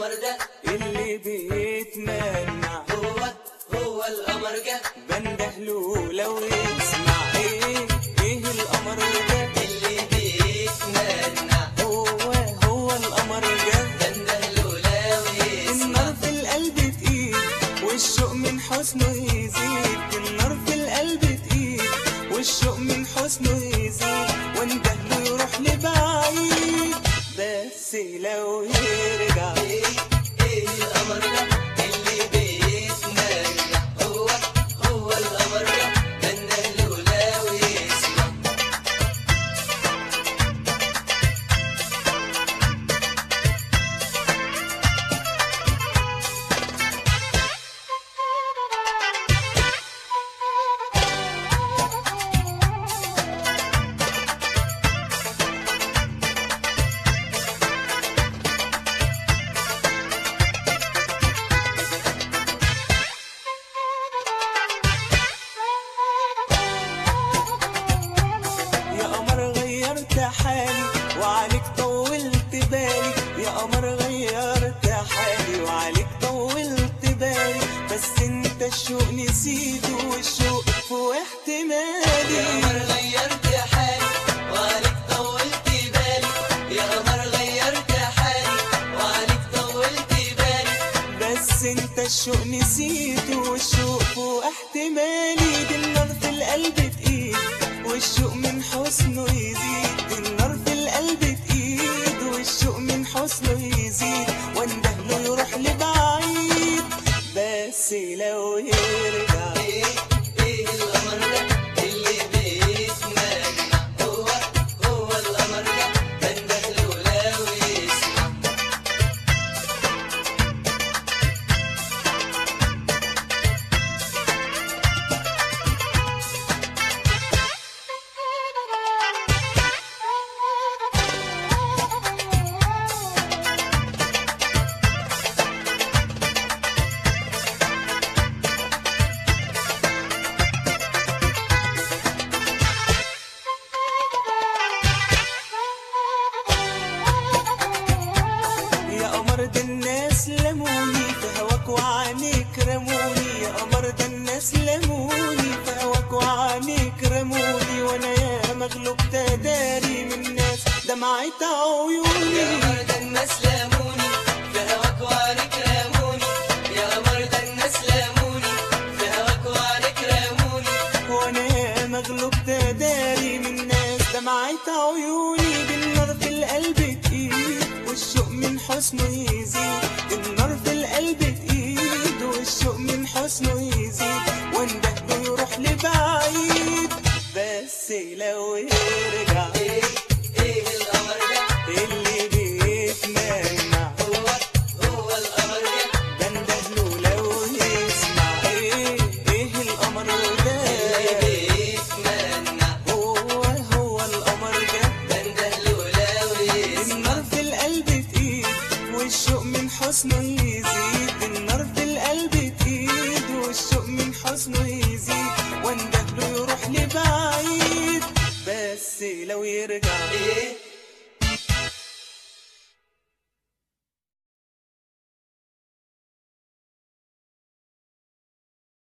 القمر ده اللي بيتمنع هو القمر ده بندهله لو يسمع. ايه القمر ده اللي بيتمنع هو القمر ده بندهله لو يسمع. النار في القلب تقيل والشوق من حسنه يزيد. النار في القلب تقيل والشوق من حسنه يزيد. واندهله يروح لبعيد بس لو يرجع. ايه القمر ده اللي بيتمنع هو القمر ده بندهله لو يسمع. يا قمر غيرت حالي وعليك طولت بالي. يا قمر غيرت حالي وعليك طولت بالي. بس انت الشوق نسيته والشوق فوق احتمالي. يا قمر غيرت حالي وعليك طولت بالي. يا قمر غيرت حالي وعليك طولت بالي. بس انت الشوق نسيته والشوق فوق احتمالي. دي النار في القلب تقيل والشوق من حسنه يزيد. دي النار في القلب تقيل والشوق من حسنه يزيد. واندهله يروح لبعيد بس لو يرجع. ايه القمر ده اللي بيتمنع هو القمر ده بندهله لو يسمع. يا قمر ده الناس لموني في هواك وعينيك رموني. يا قمر ده الناس لموني في هواك وعينيك رموني. وانا يا مغلوب تداري من الناس دمعة عيوني. يا قمر ده الناس لاموني في هواك وعليك راموني. يا قمر ده الناس لاموني في هواك وعليك راموني. وانا يا مغلوب تداري من الناس دمعة عيوني. دي النار في القلب تقيل والشوق من حسنه يزيد. دي النار في القلب تقيل والشوق من حسنه يزيد. واندهله يروح لبعيد بس لو يرجع. ايه القمر ده اللي بيتمنع هو القمر ده بندهله لو يسمع. ايه القمر ده بيتمنع هو القمر ده بندهله لو يسمع. النار في القلب تقيل والشوق من حسنه يزيد. النار في القلب تقيل والشوق من حسنه يزيد. واندهله يروح لبعيد بس لو يرجع.